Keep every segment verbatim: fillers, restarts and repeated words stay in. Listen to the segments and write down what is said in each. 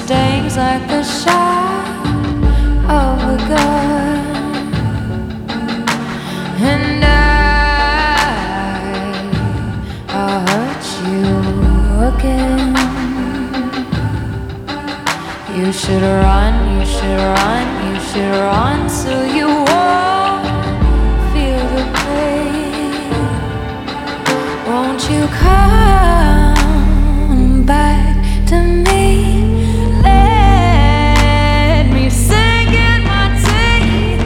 stings like the shot of a gun. And I, I'll hurt you again. You should run, you should run, you should run so you won't feel the pain. Won't you come back to me? Let me sink in my teeth.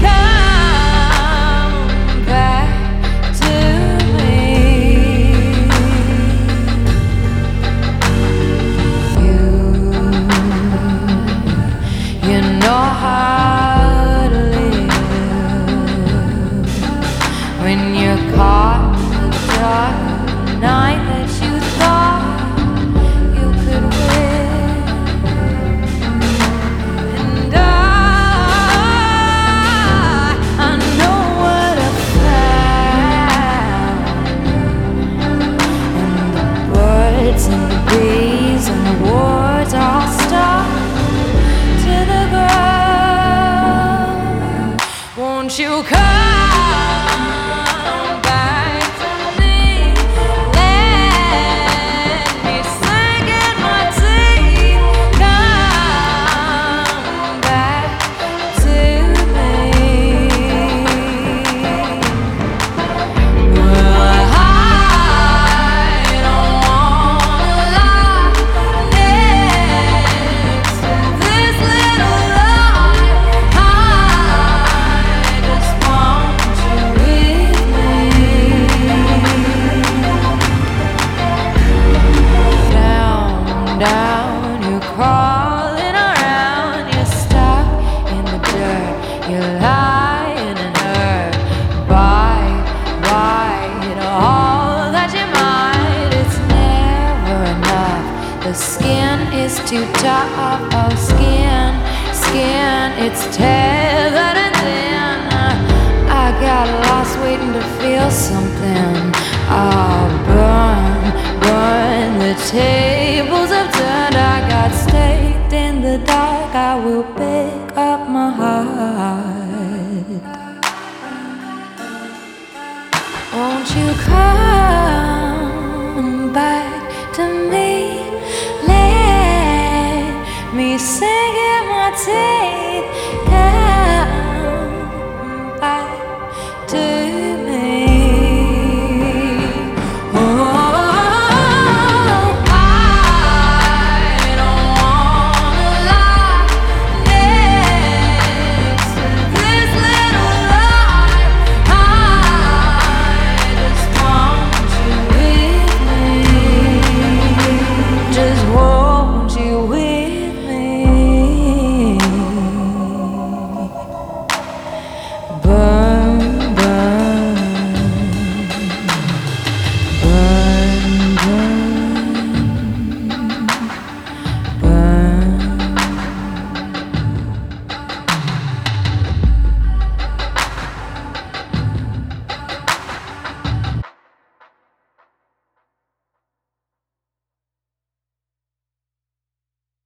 Come back to me. You, you know how to live when you're caught in the dark night that you thought you could win. And I, I know what I found. And the birds and the bees and the words are all stuck to the ground. Won't you come? Down, you're crawling around, you're stuck in the dirt, you're lying and hurt by, by it all that you might. It's never enough, the skin is too tough. Oh, skin, skin, it's tethered and thin. I got lost waiting to feel something. I'll burn, burn the tables have turned. I got staked in the dark. I will pick up my heart. Won't you come back to me? Let me sink in my teeth.